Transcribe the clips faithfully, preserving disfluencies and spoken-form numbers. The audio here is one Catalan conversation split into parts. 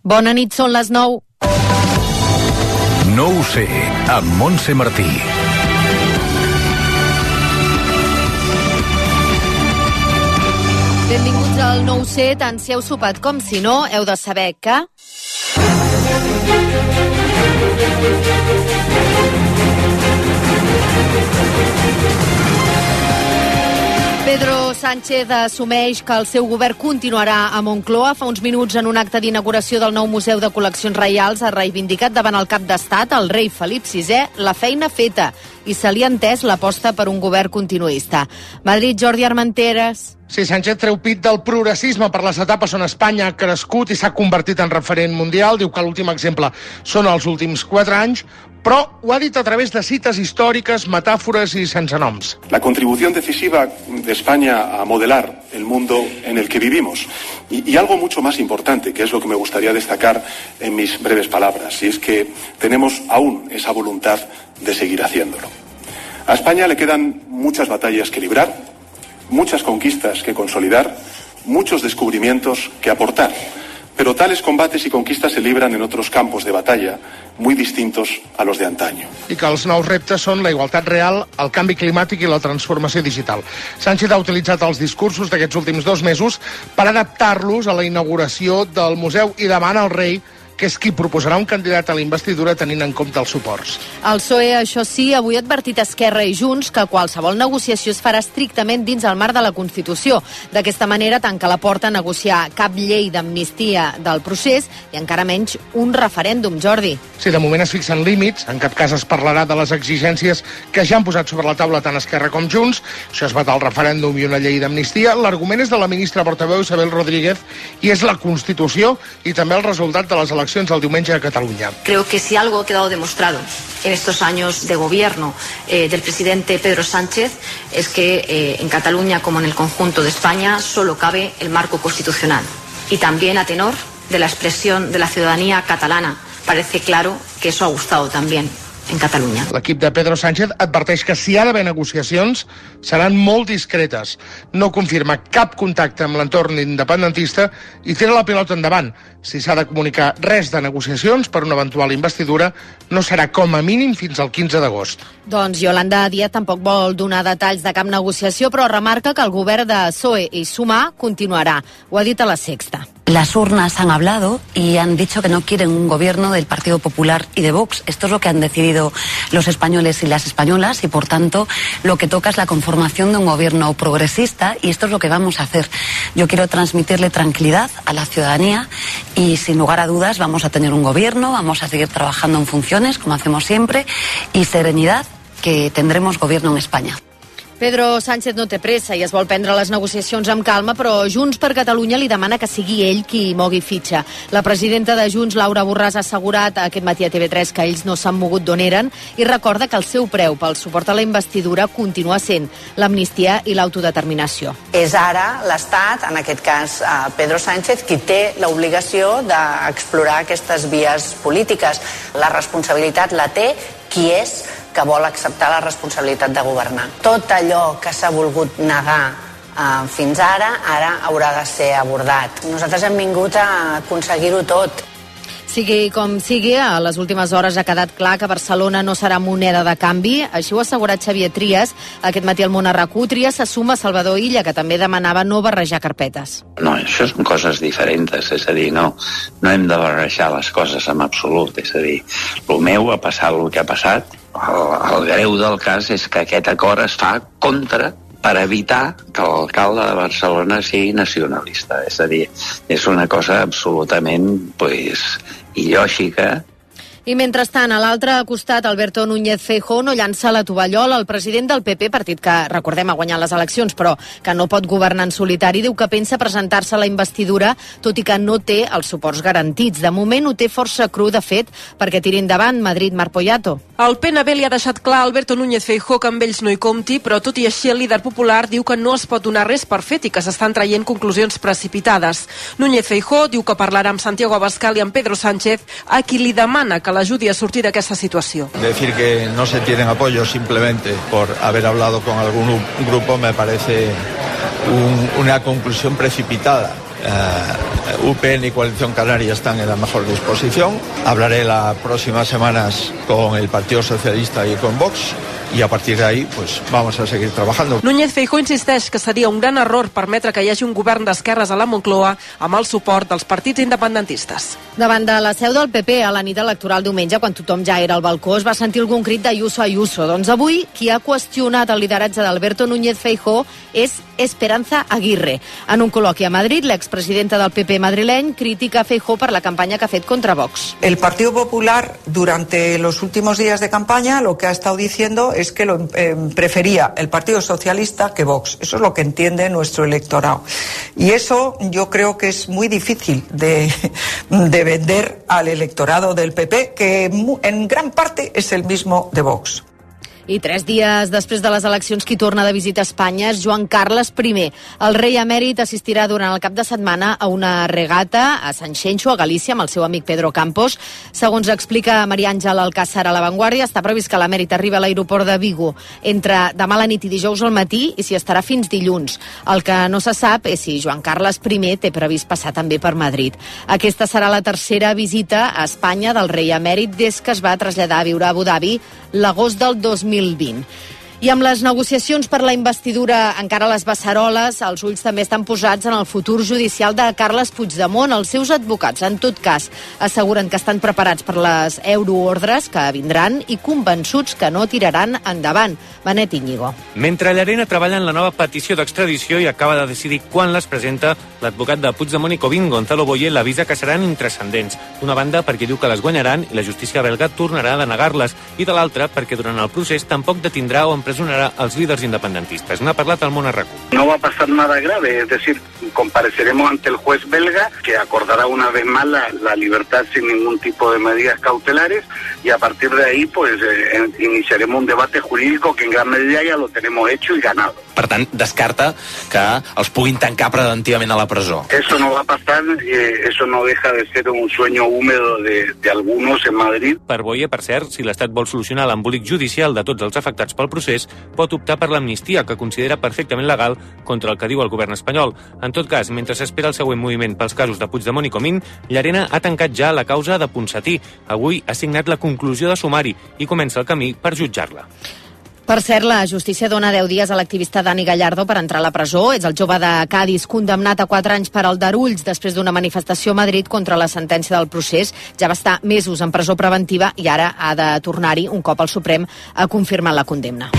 Bona nit, són les nou. No ho sé, amb Montse Martí. Benvinguts al Nou C, tant si heu sopat com si no, heu de saber que... Pedro Sánchez assumeix que el seu govern continuarà a Moncloa. Fa uns minuts, en un acte d'inauguració del nou Museu de Col·leccions Reials, ha reivindicat davant el cap d'estat, el rei Felip sisè, la feina feta i se li ha entès l'aposta per un govern continuista. Madrid, Jordi Armenteres. Sí, Sánchez treu pit del progressisme per les etapes on Espanya ha crescut i s'ha convertit en referent mundial. Diu que l'últim exemple són els últims quatre anys, però ho ha dit a través de cites històriques, metàfores i sense noms. La contribución decisiva de España a modelar el mundo en el que vivimos. Y, y algo mucho más importante, que es lo que me gustaría destacar en mis breves palabras, y es que tenemos aún esa voluntad de seguir haciéndolo. A España le quedan muchas batallas que librar, muchas conquistas que consolidar, muchos descubrimientos que aportar. Pero tales combates y conquistas se libran en otros campos de batalla muy distintos a los de antaño. I que els nous reptes són la igualtat real, el canvi climàtic i la transformació digital. Sánchez ha utilitzat els discursos d'aquests últims dos mesos per adaptar-los a la inauguració del museu i demana al rei que és qui proposarà un candidat a la investidura tenint en compte els suports. El P S O E, això sí, avui ha advertit a Esquerra i Junts que qualsevol negociació es farà estrictament dins el marc de la Constitució. D'aquesta manera tanca la porta a negociar cap llei d'amnistia del procés i encara menys un referèndum, Jordi. Sí, de moment es fixen límits, en cap cas es parlarà de les exigències que ja han posat sobre la taula tant Esquerra com Junts. Això es va el referèndum i una llei d'amnistia. L'argument és de la ministra portaveu Isabel Rodríguez i és la Constitució i també el resultat de les eleccions el diumenge a Cataluña. Creo que si algo ha quedado demostrado en estos años de gobierno eh, del presidente Pedro Sánchez es que eh, en Cataluña, como en el conjunto de España, solo cabe el marco constitucional. Y también a tenor de la expresión de la ciudadanía catalana, parece claro que eso ha gustado también en Catalunya. L'equip de Pedro Sánchez adverteix que si ha d'haver negociacions seran molt discretes. No confirma cap contacte amb l'entorn independentista i tira la pilota endavant. Si s'ha de comunicar res de negociacions per una eventual investidura, no serà com a mínim fins al quinze d'agost. Doncs Yolanda Díaz tampoc vol donar detalls de cap negociació, però remarca que el govern de P S O E i Sumar continuarà. Ho ha dit a La Sexta. Las urnas han hablado y han dicho que no quieren un gobierno del Partido Popular y de Vox. Esto es lo que han decidido los españoles y las españolas y, por tanto, lo que toca es la conformación de un gobierno progresista y esto es lo que vamos a hacer. Yo quiero transmitirle tranquilidad a la ciudadanía y, sin lugar a dudas, vamos a tener un gobierno, vamos a seguir trabajando en funciones, como hacemos siempre, y serenidad, que tendremos gobierno en España. Pedro Sánchez no té pressa i es vol prendre les negociacions amb calma, però Junts per Catalunya li demana que sigui ell qui mogui fitxa. La presidenta de Junts, Laura Borràs, ha assegurat aquest matí a T V tres que ells no s'han mogut d'on eren i recorda que el seu preu pel suport a la investidura continua sent l'amnistia i l'autodeterminació. És ara l'Estat, en aquest cas Pedro Sánchez, qui té l'obligació d'explorar aquestes vies polítiques. La responsabilitat la té qui és que vol acceptar la responsabilitat de governar. Tot allò que s'ha volgut negar eh, fins ara, ara haurà de ser abordat. Nosaltres hem vingut a aconseguir-ho tot. Sigui com sigui, a les últimes hores ha quedat clar que Barcelona no serà moneda de canvi. Així ho ha assegurat Xavier Trias aquest matí al Món RAC u. Trias s'assuma a Salvador Illa, que també demanava no barrejar carpetes. No, això són coses diferents, és a dir, no, no hem de barrejar les coses en absolut, és a dir, el meu ha passat el que ha passat. El, el greu del cas és que aquest acord es fa contra per evitar que l'alcalde de Barcelona sigui nacionalista. És a dir, és una cosa absolutament pues, il·lògica. I mentrestant, a l'altre costat, Alberto Núñez Feijóo no llança la tovallola. El president del P P, partit que, recordem, ha guanyat les eleccions, però que no pot governar en solitari, diu que pensa presentar-se a la investidura, tot i que no té els suports garantits. De moment ho té força cru, de fet, perquè tiri endavant Madrid, Marc Poyato. El P N V li ha deixat clar a Alberto Núñez Feijóo que amb ells no hi compti, però tot i així el líder popular diu que no es pot donar res per fet i que s'estan traient conclusions precipitades. Núñez Feijóo diu que parlarà amb Santiago Abascal i amb Pedro Sánchez, a qui li demana que l'ajudi a sortir d'aquesta situació. Decir que no se tienen apoyo simplemente por haber hablado con algún grupo me parece un, una conclusión precipitada. Uh, U P N y Coalición Canaria están en la mejor disposición. Hablaré las próximas semanas con el Partido Socialista y con Vox. I a partir d'ahí pues, vamos a seguir trabajando. Núñez Feijóo insisteix que seria un gran error permetre que hi hagi un govern d'esquerres a la Moncloa amb el suport dels partits independentistes. Davant de la seu del P P a la nit electoral diumenge, quan tothom ja era al balcó, es va sentir algun crit d'Ayuso Ayuso. Doncs avui, qui ha qüestionat el lideratge d'Alberto Núñez Feijóo és Esperanza Aguirre. En un col·loqui a Madrid, l'expresidenta del P P madrileny critica a Feijóo per la campanya que ha fet contra Vox. El Partido Popular, durante los últimos días de campaña, lo que ha estado diciendo es que lo, eh, prefería el Partido Socialista que Vox. Eso es lo que entiende nuestro electorado. Y eso yo creo que es muy difícil de, de vender al electorado del P P, que en gran parte es el mismo de Vox. I tres dies després de les eleccions, qui torna de visita a Espanya és Joan Carles I. El rei emèrit assistirà durant el cap de setmana a una regata a Sant Xenxo, a Galícia, amb el seu amic Pedro Campos. Segons explica Maria Àngela Alcázar a La Vanguardia, està previst que l'emèrit arribi a l'aeroport de Vigo entre demà a la nit i dijous al matí i s'hi estarà fins dilluns. El que no se sap és si Joan Carles I té previst passar també per Madrid. Aquesta serà la tercera visita a Espanya del rei emèrit des que es va traslladar a viure a Abu Dhabi l'agost del dos mil vint. I amb les negociacions per la investidura encara a les beceroles, els ulls també estan posats en el futur judicial de Carles Puigdemont. Els seus advocats, en tot cas, asseguren que estan preparats per les euroordres que vindran i convençuts que no tiraran endavant. Benet Íñigo. Mentre Llarena treballa en la nova petició d'extradició i acaba de decidir quan les presenta, l'advocat de Puigdemont i Covin, Gonzalo Boye, l'avisa que seran intranscendents. D'una banda, perquè diu que les guanyaran i la justícia belga tornarà a denegar-les, i de l'altra, perquè durant el procés tampoc detindrà o empresonarà els líders independentistes. N'ha parlat al Món a RAC1. No va a pasar nada grave, es decir, compareceremos ante el juez belga que acordará una vez más la, la libertad sin ningún tipo de medidas cautelares y a partir de ahí pues eh, iniciaremos un debate jurídico que en gran medida ya lo tenemos hecho y ganado. Per tant, descarta que els puguin tancar preventivament a la presó. Eso no va a pasar, eh, eso no deja de ser un sueño húmedo de, de algunos en Madrid. Per Boye, per cert, si l'Estat vol solucionar l'embolic judicial de tots els afectats pel procés, pot optar per l'amnistia, que considera perfectament legal contra el que diu el govern espanyol. En tot cas, mentre s'espera el següent moviment pels casos de Puigdemont i Comín, Llarena ha tancat ja la causa de Ponsatí. Avui ha signat la conclusió de sumari i comença el camí per jutjar-la. Per cert, la justícia dona deu dies a l'activista Dani Gallardo per entrar a la presó. És el jove de Cádiz condemnat a quatre anys per aldarulls després d'una manifestació a Madrid contra la sentència del procés. Ja va estar mesos en presó preventiva i ara ha de tornar-hi un cop el Suprem ha confirmat la condemna.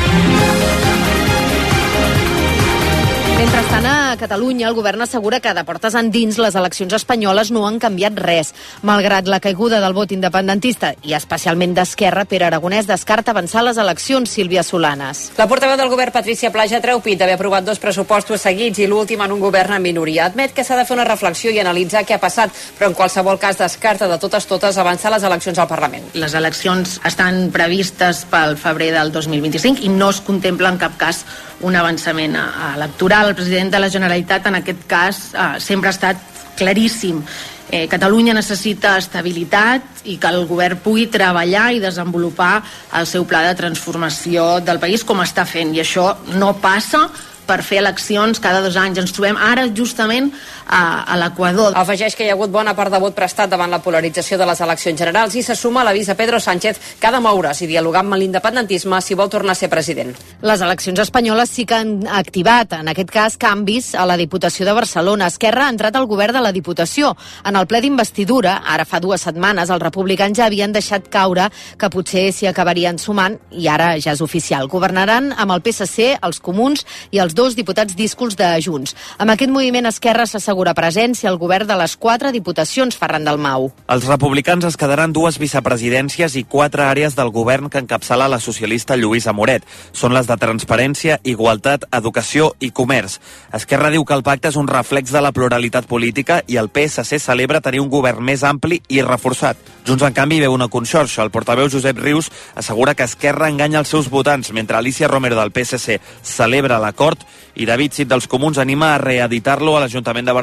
Mentrestant, a Catalunya, el govern assegura que de portes endins les eleccions espanyoles no han canviat res. Malgrat la caiguda del vot independentista i especialment d'Esquerra, Pere Aragonès descarta avançar les eleccions. Sílvia Solanes. La portaveu del govern, Patricia Plaja, treu pit d'haver aprovat dos pressupostos seguits i l'últim en un govern en minoria. Admet que s'ha de fer una reflexió i analitzar què ha passat, però en qualsevol cas descarta de totes totes avançar les eleccions al Parlament. Les eleccions estan previstes pel febrer del dos mil vint-i-cinc i no es contempla en cap cas un avançament electoral. El president de la Generalitat, en aquest cas, eh, sempre ha estat claríssim. Eh, Catalunya necessita estabilitat i que el govern pugui treballar i desenvolupar el seu pla de transformació del país com està fent. I això no passa per fer eleccions cada dos anys. Ens trobem ara justament a, a l'Equador. Afegeix que hi ha hagut bona part de vot prestat davant la polarització de les eleccions generals i se suma a l'avís a Pedro Sánchez que ha de moure's i dialogar amb l'independentisme si vol tornar a ser president. Les eleccions espanyoles sí que han activat, en aquest cas, canvis a la Diputació de Barcelona. Esquerra ha entrat al govern de la Diputació. En el ple d'investidura, ara fa dues setmanes, els republicans ja havien deixat caure que potser s'hi acabarien sumant i ara ja és oficial. Governaran amb el P S C, els Comuns i els dos diputats díscols de Junts. Amb aquest moviment, Esquerra s'assegura presència al govern de les quatre diputacions, Ferran Dalmau. Els republicans es quedaran dues vicepresidències i quatre àrees del govern que encapçala la socialista Lluïsa Moret. Són les de transparència, igualtat, educació i comerç. Esquerra diu que el pacte és un reflex de la pluralitat política i el P S C celebra tenir un govern més ampli i reforçat. Junts, en canvi, veu una conxorxa. El portaveu Josep Rius assegura que Esquerra enganya els seus votants, mentre Alicia Romero del P S C celebra l'acord i David Cid dels Comuns anima a reeditar-lo a l'Ajuntament de Barcelona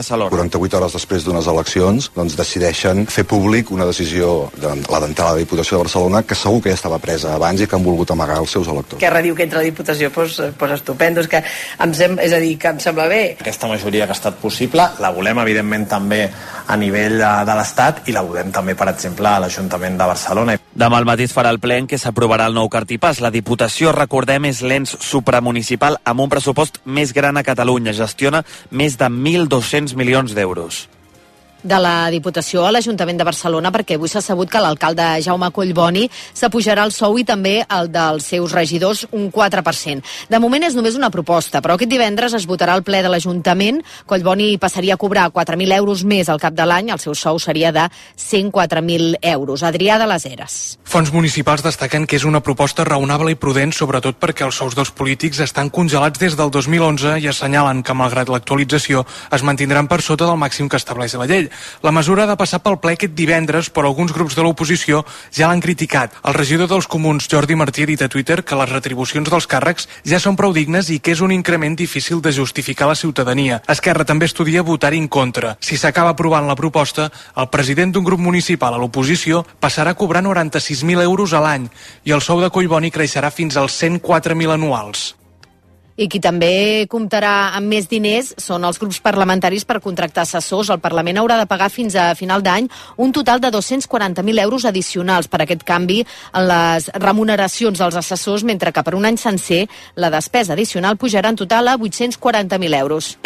Barcelona. quaranta-vuit hores després d'unes eleccions, doncs decideixen fer públic una decisió, de la d'entrar a la Diputació de Barcelona, que segur que ja estava presa abans i que han volgut amagar els seus electors. Esquerra diu que entra a la Diputació, doncs, doncs estupendo, és que em sem és a dir, que em sembla bé. Aquesta majoria que ha estat possible, la volem evidentment també a nivell de, de l'Estat i la volem també, per exemple, a l'Ajuntament de Barcelona. Demà al matí es farà el ple en què s'aprovarà el nou cartipàs. La Diputació, recordem, és l'ens supramunicipal amb un pressupost més gran a Catalunya. Gestiona més de mil dos-cents milions d'euros. De la Diputació a l'Ajuntament de Barcelona, perquè avui s'ha sabut que l'alcalde Jaume Collboni s'apujarà el sou i també el dels seus regidors un quatre per cent. De moment és només una proposta, però aquest divendres es votarà al ple de l'Ajuntament. Collboni passaria a cobrar quatre mil euros més al cap de l'any, el seu sou seria de cent quatre mil euros. Adrià de les Heres. Fons municipals destaquen que és una proposta raonable i prudent, sobretot perquè els sous dels polítics estan congelats des del dos mil onze i assenyalen que, malgrat l'actualització, es mantindran per sota del màxim que estableix la llei. La mesura ha de passar pel ple aquest divendres, però alguns grups de l'oposició ja l'han criticat. El regidor dels Comuns, Jordi Martí, ha dit a Twitter que les retribucions dels càrrecs ja són prou dignes i que és un increment difícil de justificar a la ciutadania. Esquerra també estudia votar-hi en contra. Si s'acaba aprovant la proposta, el president d'un grup municipal a l'oposició passarà a cobrar noranta-sis mil euros a l'any i el sou de Collboni creixerà fins als cent quatre mil anuals. I qui també comptarà amb més diners són els grups parlamentaris per contractar assessors. El Parlament haurà de pagar fins a final d'any un total de dos-cents quaranta mil euros addicionals per aquest canvi en les remuneracions dels assessors, mentre que per un any sencer la despesa addicional pujarà en total a vuit-cents quaranta mil euros.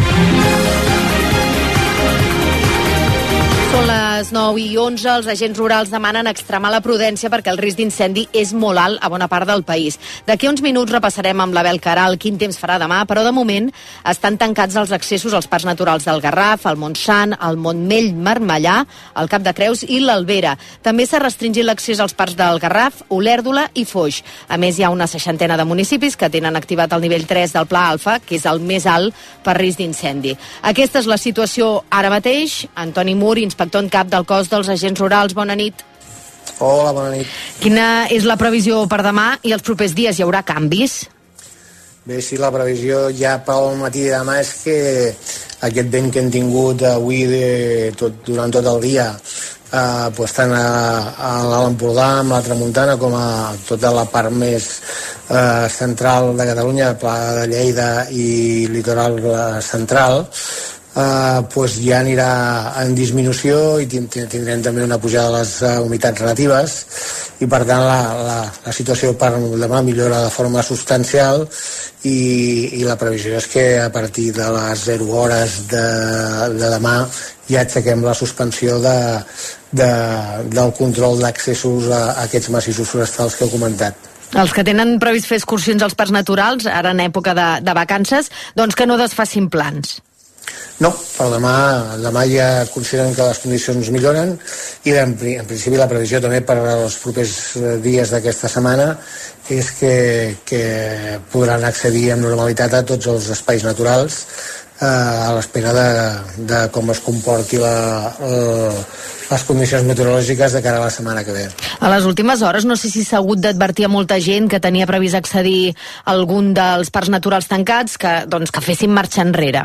Són les nou i onze, els agents rurals demanen extremar la prudència perquè el risc d'incendi és molt alt a bona part del país. D'aquí uns minuts repassarem amb l'Abel Caral quin temps farà demà, però de moment estan tancats els accessos als parcs naturals del Garraf, el Montsant, el Montmell Marmellà, el Cap de Creus i l'Albera. També s'ha restringit l'accés als parcs del Garraf, Olèrdola i Foix. A més, hi ha una seixantena de municipis que tenen activat el nivell tres del Pla Alfa, que és el més alt per risc d'incendi. Aquesta és la situació ara mateix. Antoni Mur, inspector en cap del cos dels agents rurals, bona nit. Hola, bona nit. Quina és la previsió per demà i els propers dies? Hi haurà canvis? Bé, sí, la previsió ja pel matí de demà és que aquest vent que hem tingut avui de tot, durant tot el dia, eh, pues, tant a, a l'Alt Empordà, amb la Tramuntana, com a tota la part més eh, central de Catalunya, Pla de Lleida i litoral central, Uh, pues ja anirà en disminució i tindrem també una pujada de les uh, humitats relatives i per tant la, la, la situació per demà millora de forma substancial i, i la previsió és que a partir de les zero hores de, de demà ja aixequem la suspensió de, de, del control d'accessos a, a aquests massissos forestals que heu comentat. Els que tenen previst fer excursions als parcs naturals, ara en època de, de vacances, doncs que no desfacin plans. No, per demà, demà ja consideren que les condicions milloren i en, en principi la previsió també per als propers dies d'aquesta setmana és que, que podran accedir amb normalitat a tots els espais naturals eh, a l'espera de, de com es comporti la, la, les condicions meteorològiques de cara a la setmana que ve. A les últimes hores no sé si s'ha hagut d'advertir a molta gent que tenia previst accedir a algun dels parcs naturals tancats que, doncs, que fessin marxa enrere.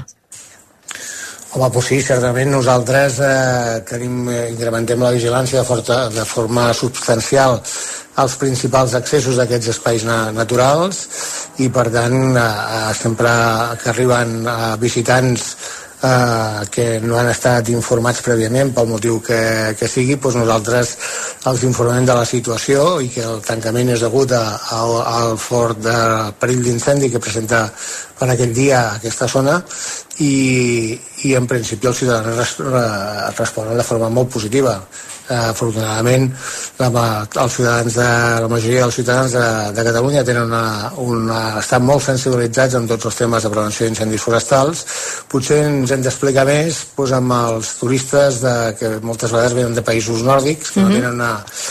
Home, doncs sí, certament nosaltres eh, tenim, eh, incrementem la vigilància de, forta, de forma substancial als principals accessos d'aquests espais na naturals i per tant eh, sempre que arriben eh, visitants eh, que no han estat informats prèviament pel motiu que, que sigui, doncs nosaltres els informem de la situació i que el tancament és degut a, a, al fort de perill d'incendi que presenta per aquell dia aquesta zona i, i en principi els ciutadans res, responen de forma molt positiva. Eh, afortunadament la, els ciutadans de, la majoria dels ciutadans de, de Catalunya tenen una, una, estan molt sensibilitzats amb tots els temes de prevenció d'incendis forestals. Potser ens hem d'explicar més doncs, amb els turistes de, que moltes vegades venen de països nòrdics que mm-hmm. no tenen una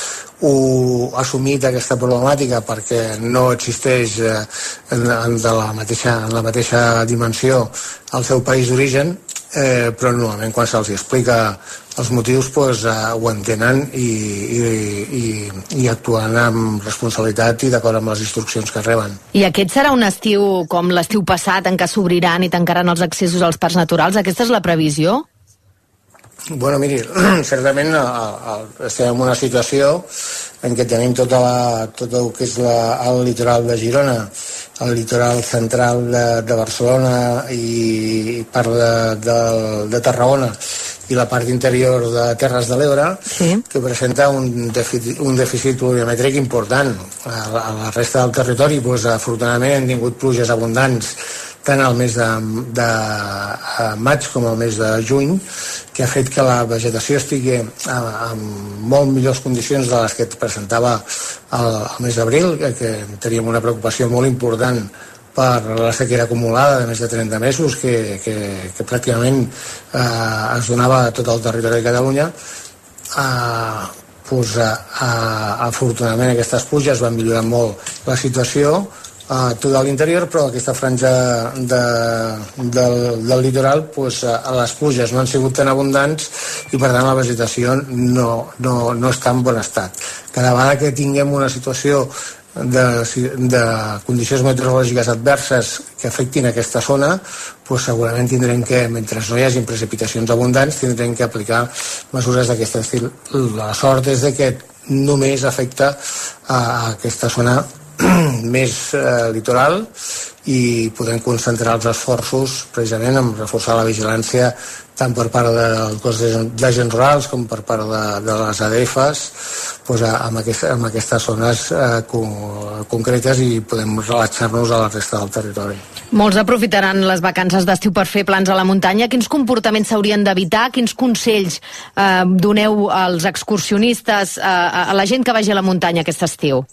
o assumit aquesta problemàtica perquè no existeix eh, en, en, de la mateixa, en la mateixa dimensió al seu país d'origen, eh, però normalment quan se'ls explica els motius pues, eh, ho entenen i, i, i, i actuen amb responsabilitat i d'acord amb les instruccions que reben. I aquest serà un estiu com l'estiu passat en què s'obriran i tancaran els accessos als parcs naturals? Aquesta és la previsió? Bueno, miri, certament estem en una situació en què tenim tota la, tot el que és la, el litoral de Girona, el litoral central de, de Barcelona i part de, de, de Tarragona i la part interior de Terres de l'Ebre, sí, que presenta un dèficit, un dèficit pluviomètric important. A la, a la resta del territori, doncs, afortunadament, hem tingut pluges abundants tant al mes de, de maig com al mes de juny, que ha fet que la vegetació estigui en molt millors condicions de les que et presentava el, el mes d'abril, que teníem una preocupació molt important per la sequera acumulada de més de trenta mesos que, que, que pràcticament eh, es donava a tot el territori de Catalunya. Eh, doncs, eh, afortunadament aquestes pluges van millorar molt la situació a tot l'interior, però aquesta franja de, del, del litoral, pues, a les pluges no han sigut tan abundants i per tant la vegetació no, no, no està en bon estat. Cada vegada que tinguem una situació de, de condicions meteorològiques adverses que afectin aquesta zona, pues segurament tindrem que, mentre no hi hagi precipitacions abundants, tindrem que aplicar mesures d'aquest estil. La sort és de que només afecta a aquesta zona més eh, litoral i podem concentrar els esforços precisament en reforçar la vigilància tant per part del cos d'agents rurals com per part de, de les A D Fs, doncs, amb, aquest, amb aquestes zones eh, con, concretes, i podem relaxar-nos a la resta del territori. Molts aprofitaran les vacances d'estiu per fer plans a la muntanya. Quins comportaments s'haurien d'evitar? Quins consells eh, doneu als excursionistes, eh, a la gent que vagi a la muntanya aquest estiu?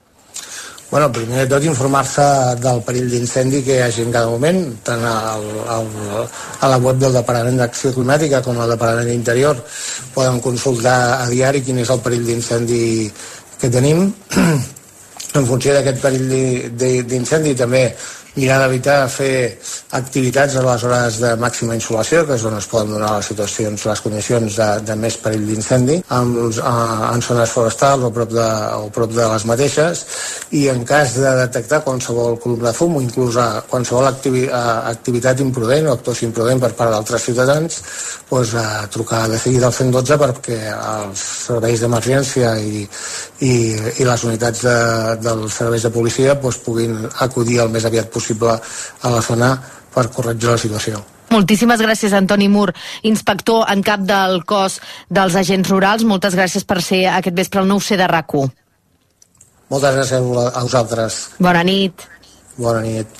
Bueno, primer de tot, informar-se del perill d'incendi que hi hagi en cada moment, tant al, al, a la web del Departament d'Acció Climàtica com al Departament d'Interior. Poden consultar a diari quin és el perill d'incendi que tenim. En funció d'aquest perill d'incendi també mirar d'evitar fer activitats a les hores de màxima insolació, que és on es poden donar les situacions, les condicions de, de més perill d'incendi, en, en zones forestals o prop, de, o prop de les mateixes, i en cas de detectar qualsevol columna de fum o inclús qualsevol activi, activitat imprudent o actuació imprudent per part d'altres ciutadans, doncs, a trucar de seguida al cent dotze perquè els serveis d'emergència i, i, i les unitats de, dels serveis de policia doncs, puguin acudir el més aviat possible a la zona per corregir la situació. Moltíssimes gràcies, Antoni Mur, inspector en cap del cos dels agents rurals. Moltes gràcies per ser aquest vespre al nou C de RAC u. Moltes gràcies a vosaltres. Bona nit. Bona nit.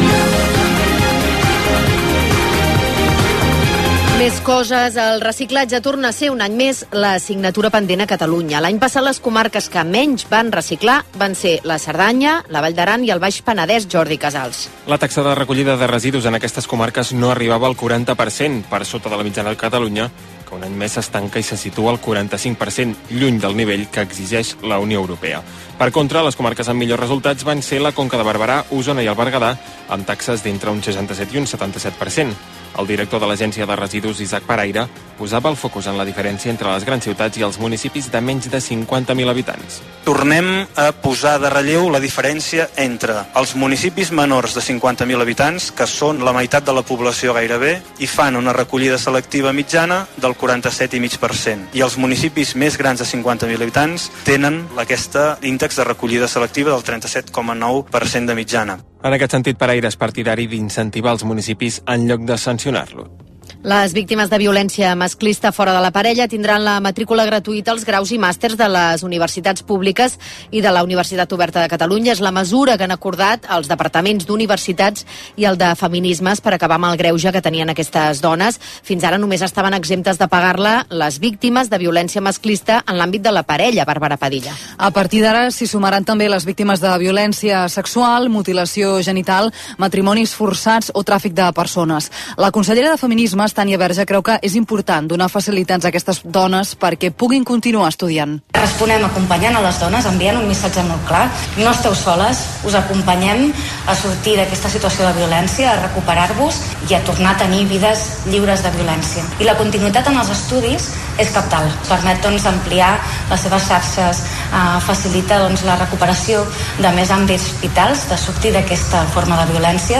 Més coses. El reciclatge torna a ser un any més l'assignatura pendent a Catalunya. L'any passat les comarques que menys van reciclar van ser la Cerdanya, la Vall d'Aran i el Baix Penedès. Jordi Casals. La taxa de recollida de residus en aquestes comarques no arribava al quaranta per cent, per sota de la mitjana de Catalunya, que un any més s'estanca i se situa al quaranta-cinc per cent, lluny del nivell que exigeix la Unió Europea. Per contra, les comarques amb millors resultats van ser la Conca de Barberà, Osona i el Berguedà, amb taxes d'entre un seixanta-set i un setanta-set per cent. El director de l'Agència de Residus, Isaac Paraire, posava el focus en la diferència entre les grans ciutats i els municipis de menys de cinquanta mil habitants. Tornem a posar de relleu la diferència entre els municipis menors de cinquanta mil habitants, que són la meitat de la població gairebé, i fan una recollida selectiva mitjana del quaranta-set coma cinc per cent. I els municipis més grans de cinquanta mil habitants tenen aquest índex de recollida selectiva del trenta-set coma nou per cent de mitjana. En aquest sentit, Paraire és partidari d'incentivar els municipis en lloc de sancionar-lo. Les víctimes de violència masclista fora de la parella tindran la matrícula gratuïta als graus i màsters de les universitats públiques i de la Universitat Oberta de Catalunya. És la mesura que han acordat els departaments d'universitats i el de feminismes per acabar amb el greuge que tenien aquestes dones. Fins ara només estaven exemptes de pagar-la les víctimes de violència masclista en l'àmbit de la parella. Bàrbara Padilla. A partir d'ara s'hi sumaran també les víctimes de violència sexual, mutilació genital, matrimonis forçats o tràfic de persones. La consellera de Feminismes, Tània Verge, creu que és important donar facilitats a aquestes dones perquè puguin continuar estudiant. Responem acompanyant a les dones, enviant un missatge molt clar. No esteu soles, us acompanyem a sortir d'aquesta situació de violència, a recuperar-vos i a tornar a tenir vides lliures de violència. I la continuïtat en els estudis és cabdal. Permet doncs, ampliar les seves xarxes, eh, facilita doncs, la recuperació de més àmbits vitals, de sortir d'aquesta forma de violència.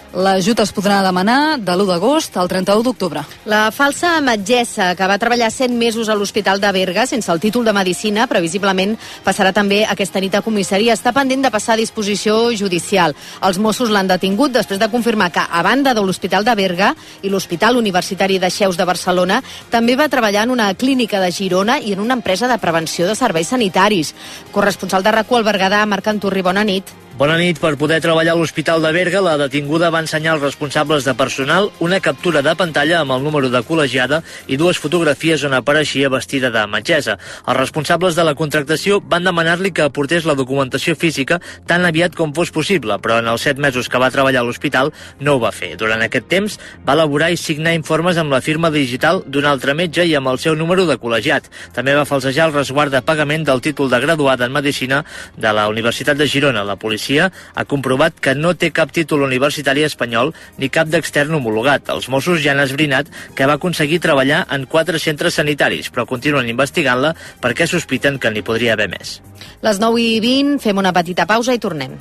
L'ajut es podrà demanar de l'u d'agost al trenta-u d'octubre. La falsa metgessa, que va treballar set mesos a l'Hospital de Berga sense el títol de medicina, previsiblement passarà també aquesta nit a comissaria. Està pendent de passar a disposició judicial. Els Mossos l'han detingut després de confirmar que, a banda de l'Hospital de Berga i l'Hospital Universitari de Xeus de Barcelona, també va treballar en una clínica de Girona i en una empresa de prevenció de serveis sanitaris. Corresponsal de RAC u al Berguedà, Marc Anturri, bona nit. Bona nit. Per poder treballar a l'Hospital de Berga, la detinguda va ensenyar als responsables de personal una captura de pantalla amb el número de col·legiada i dues fotografies on apareixia vestida de metgessa. Els responsables de la contractació van demanar-li que aportés la documentació física tan aviat com fos possible, però en els set mesos que va treballar a l'hospital no ho va fer. Durant aquest temps va elaborar i signar informes amb la firma digital d'un altre metge i amb el seu número de col·legiat. També va falsejar el resguard de pagament del títol de graduada en Medicina de la Universitat de Girona. La policia ha comprovat que no té cap títol universitari espanyol ni cap d'extern homologat. Els Mossos ja han esbrinat que va aconseguir treballar en quatre centres sanitaris, però continuen investigant-la perquè sospiten que n'hi podria haver més. Les nou i vint, fem una petita pausa i tornem.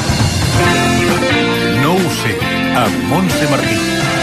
No ho sé, amb Montse Martí.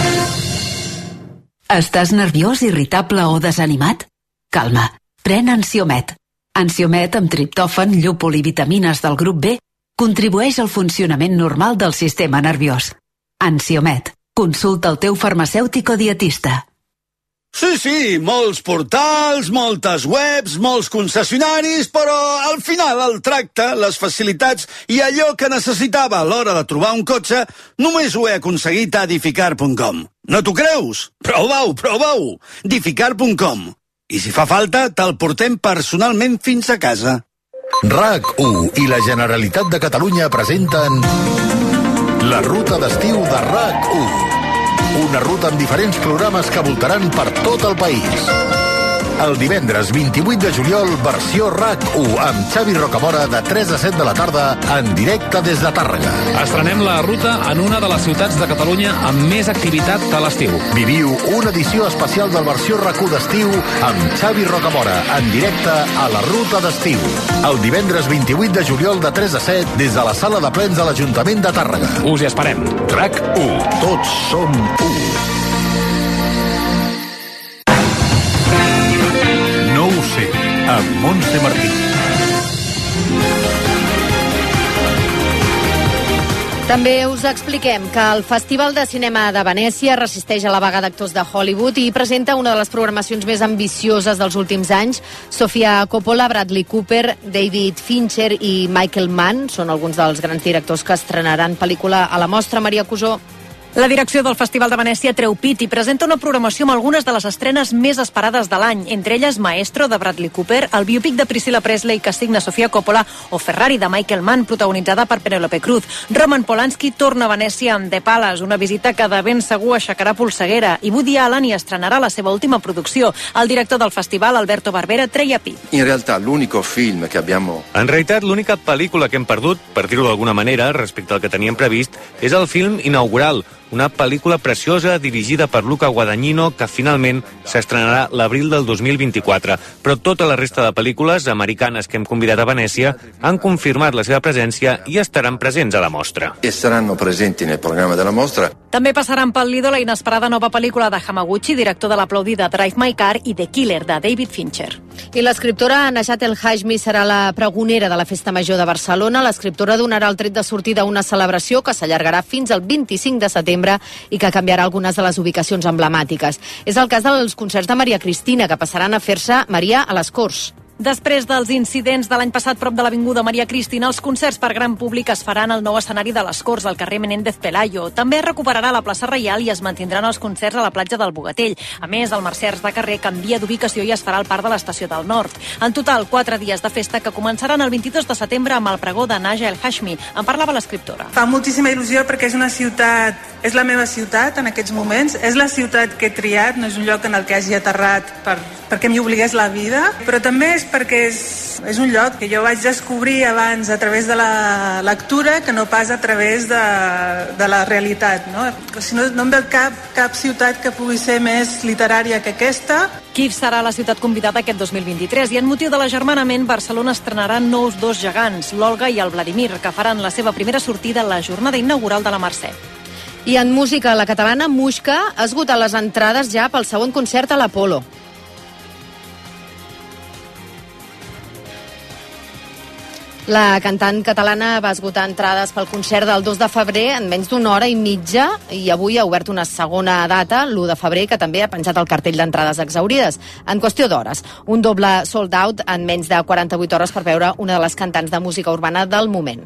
Estàs nerviós, irritable o desanimat? Calma, pren Ansiomet. Ansiomet amb triptòfan, llúpol i vitamines del grup B contribueix al funcionament normal del sistema nerviós. Ansiomet. Consulta el teu farmacèutic o dietista. Sí, sí, molts portals, moltes webs, molts concessionaris, però al final el tracte, les facilitats i allò que necessitava a l'hora de trobar un cotxe només ho he aconseguit a Dificar punt com. No t'ho creus? Prova-ho, prova-ho! Dificar punt com. I si fa falta, te'l portem personalment fins a casa. RAC u i la Generalitat de Catalunya presenten la ruta d'estiu de RAC u. Una ruta amb diferents programes que voltaran per tot el país. El divendres vint-i-vuit de juliol, versió RAC u, amb Xavi Rocamora de tres a set de la tarda, en directe des de Tàrrega. Estrenem la ruta en una de les ciutats de Catalunya amb més activitat de l'estiu. Viviu una edició especial del versió RAC u d'estiu amb Xavi Rocamora, en directe a la ruta d'estiu. El divendres vint-i-vuit de juliol de tres a set, des de la sala de plens de l'Ajuntament de Tàrrega. Us hi esperem. RAC u. Tots som u. No ho sé, amb Montse Martí. També us expliquem que el Festival de Cinema de Venècia resisteix a la vaga d'actors de Hollywood i presenta una de les programacions més ambicioses dels últims anys. Sofia Coppola, Bradley Cooper, David Fincher i Michael Mann són alguns dels grans directors que estrenaran pel·lícula a la mostra. Maria Cusó. La direcció del Festival de Venècia treu pit i presenta una programació amb algunes de les estrenes més esperades de l'any, entre elles Maestro, de Bradley Cooper, el biopic de Priscilla Presley, que signa Sofia Coppola, o Ferrari, de Michael Mann, protagonitzada per Penélope Cruz. Roman Polanski torna a Venècia amb The Palace, una visita que de ben segur aixecarà polseguera, i Woody Allen hi estrenarà la seva última producció. El director del festival, Alberto Barbera, treia pit. In realtà l'unic film que abbiamo... En realitat, l'única pel·lícula que hem perdut, per dir-ho d'alguna manera, respecte al que teníem previst, és el film inaugural, una pel·lícula preciosa dirigida per Luca Guadagnino que finalment s'estrenarà l'abril del dos mil vint-i-quatre. Però tota la resta de pel·lícules americanes que hem convidat a Venècia han confirmat la seva presència i estaran presents a la mostra. E saranno presenti nel programma della mostra. També passaran pel Lido la inesperada nova pel·lícula de Hamaguchi, director de l'aplaudida Drive My Car, i The Killer, de David Fincher. I l'escriptora Najat El Hashmi serà la pregonera de la Festa Major de Barcelona. L'escriptora donarà el tret de sortida a una celebració que s'allargarà fins al vint-i-cinc de setembre i que canviarà algunes de les ubicacions emblemàtiques. És el cas dels concerts de Maria Cristina, que passaran a fer-se, Maria, a les Corts. Després dels incidents de l'any passat prop de l'Avinguda Maria Cristina, els concerts per gran públic es faran al nou escenari de les Corts, al carrer Menéndez Pelayo. També es recuperarà la plaça Reial i es mantindran els concerts a la platja del Bogatell. A més, el Mercers de carrer canvia d'ubicació i es farà al Parc de l'Estació del Nord. En total, quatre dies de festa que començaran el vint-i-dos de setembre amb el pregó de Naja El Hashmi. En parlava l'escriptora. Fa moltíssima il·lusió perquè és una ciutat, és la meva ciutat en aquests moments, és la ciutat que he triat, no és un lloc en el que hagi aterrat per, perquè m'hi obligués la vida, però també és perquè és, és un lloc que jo vaig descobrir abans a través de la lectura que no pas a través de, de la realitat, no? Si no, no em ve cap, cap ciutat que pugui ser més literària que aquesta. Kíev serà la ciutat convidada aquest dos mil vint-i-tres i en motiu de l'agermanament Barcelona estrenarà nous dos gegants, l'Olga i el Vladimir, que faran la seva primera sortida a la jornada inaugural de la Mercè. I en música, la catalana Muixca ha esgotat les entrades ja pel segon concert a l'Apolo. La cantant catalana va esgotar entrades pel concert del dos de febrer en menys d'una hora i mitja i avui ha obert una segona data, l'u de febrer, que també ha penjat el cartell d'entrades exaurides. En qüestió d'hores, un doble sold out en menys de quaranta-vuit hores per veure una de les cantants de música urbana del moment.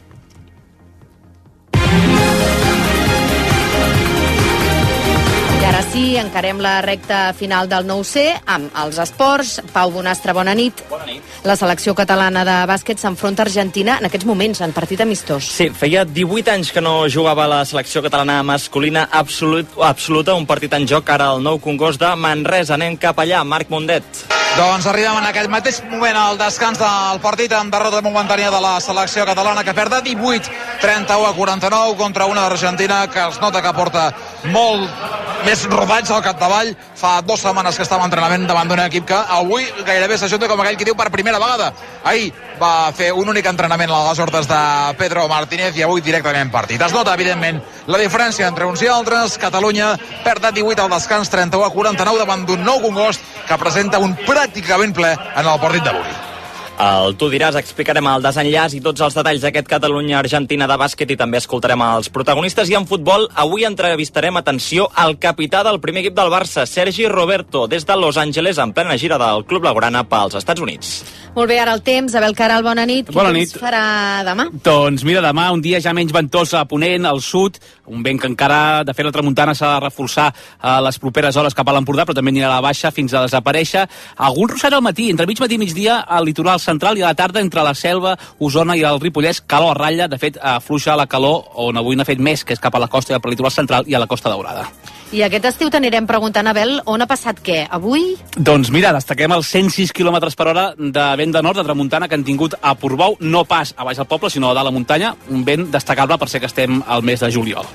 I ara sí, encarem la recta final del nou C amb els esports. Pau Bonastre, bona nit. Bona nit. La selecció catalana de bàsquet s'enfronta a Argentina en aquests moments, en partit amistós. Sí, feia divuit anys que no jugava la selecció catalana masculina absolut, absoluta, un partit en joc ara al Nou Congost de Manresa. Anem cap allà, Marc Mundet. Doncs arribem en aquest mateix moment al descans del partit amb derrota momentània de la selecció catalana que perd de divuit trenta-u a quaranta-nou contra una Argentina que es nota que porta molt més rodats al capdavall. Fa dues setmanes que estava en entrenament davant d'un equip que avui gairebé s'ajunta com aquell que diu per primera vegada. Ahir va fer un únic entrenament a les hortes de Pedro Martínez i avui directament partit. Es nota, evidentment, la diferència entre uns i altres. Catalunya perd de divuit al descans, trenta-u a quaranta-nou davant d'un Nou Congost que presenta un pràcticament ple en el partit d'avui. El Tu diràs, explicarem el desenllaç i tots els detalls d'aquest Catalunya-Argentina de bàsquet i també escoltarem els protagonistes. I en futbol, avui entrevistarem, atenció, al capità del primer equip del Barça, Sergi Roberto, des de Los Angeles, en plena gira del Club Blaugrana pels Estats Units. Molt bé, ara el temps. Abel Caral, bona nit. Bona Quin nit. temps farà demà? Doncs mira, demà un dia ja menys ventós a Ponent, al sud, un vent que encara, de fet, la tramuntana s'ha de reforçar a les properes hores cap a l'Empordà, però també anirà a la baixa fins a desaparèixer. Algun ruixat al matí, entre mig matí i migdia, al litoral central, i a la tarda entre la Selva, Osona i el Ripollès, calor a ratlla. De fet, afluixa la calor on avui n'ha fet més, que és cap a la costa i al litoral central i a la Costa Daurada. I aquest estiu t'anirem preguntant, Abel, on ha passat què? Avui? Doncs mira, destaquem els cent sis quilòmetres per hora de vent de nord, de tramuntana, que han tingut a Portbou, no pas a baix del poble, sinó a dalt la muntanya, un vent destacable per ser que estem al mes de juliol.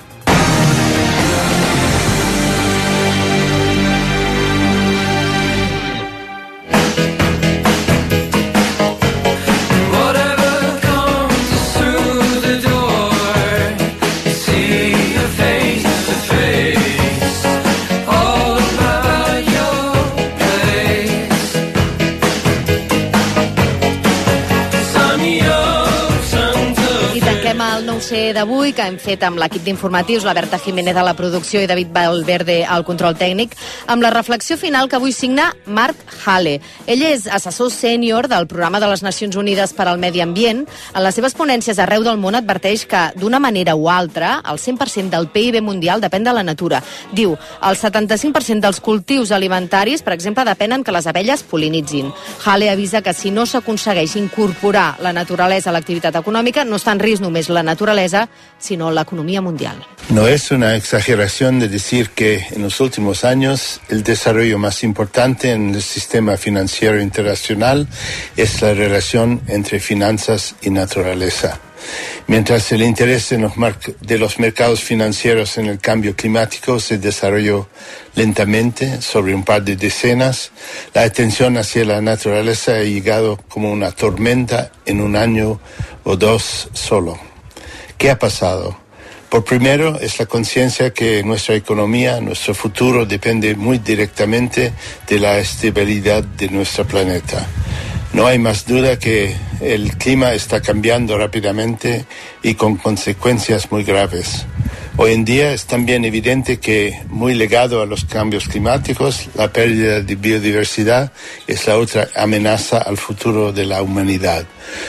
El nou C d'avui, que hem fet amb l'equip d'informatius, la Berta Jiménez a la producció i David Valverde al control tècnic, amb la reflexió final que avui signa Mark Hale. Ell és assessor sènior del Programa de les Nacions Unides per al Medi Ambient. En les seves ponències arreu del món adverteix que, d'una manera o altra, el cent per cent del P I B mundial depèn de la natura. Diu, el setanta-cinc per cent dels cultius alimentaris, per exemple, depenen que les abelles polinitzin. Hale avisa que si no s'aconsegueix incorporar la naturalesa a l'activitat econòmica, no està en risc només la naturaleza, sino la economía mundial. No es una exageración de decir que en los últimos años el desarrollo más importante en el sistema financiero internacional es la relación entre finanzas y naturaleza. Mientras el interés en los de los mercados financieros en el cambio climático se desarrolló lentamente sobre un par de decenas, la atención hacia la naturaleza ha llegado como una tormenta en un año o dos solo. ¿Qué ha pasado? Por primero, es la conciencia que nuestra economía, nuestro futuro depende muy directamente de la estabilidad de nuestro planeta. No hay más duda que el clima está cambiando rápidamente y con consecuencias muy graves. Hoy en día es también evidente que, muy ligado a los cambios climáticos, la pérdida de biodiversidad es la otra amenaza al futuro de la humanidad.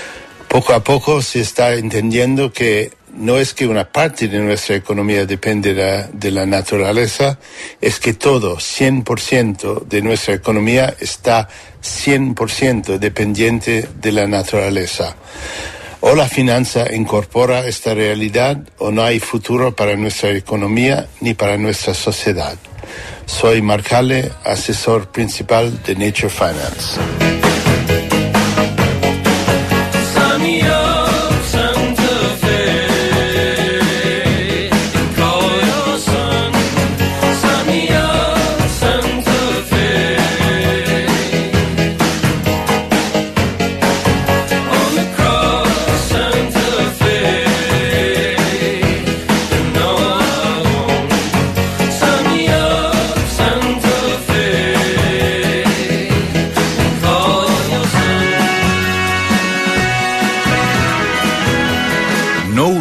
Poco a poco se está entendiendo que no es que una parte de nuestra economía depende de la, de la naturaleza, es que todo, cien por ciento de nuestra economía está cien por ciento dependiente de la naturaleza. O la finanza incorpora esta realidad o no hay futuro para nuestra economía ni para nuestra sociedad. Soy Mark Hale, asesor principal de Nature Finance.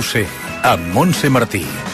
Montse, amb Montse Martí.